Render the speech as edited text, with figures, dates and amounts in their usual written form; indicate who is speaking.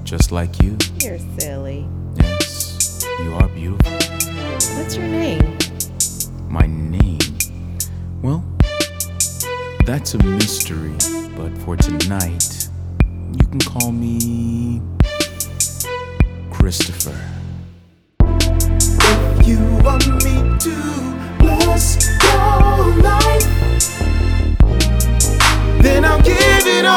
Speaker 1: just like you.
Speaker 2: You're silly.
Speaker 1: Yes, you are beautiful.
Speaker 2: What's your name?
Speaker 1: My name? Well, that's a mystery, but for tonight, you can call me Christopher.
Speaker 3: If you want me to bless your life, then I'll give it all.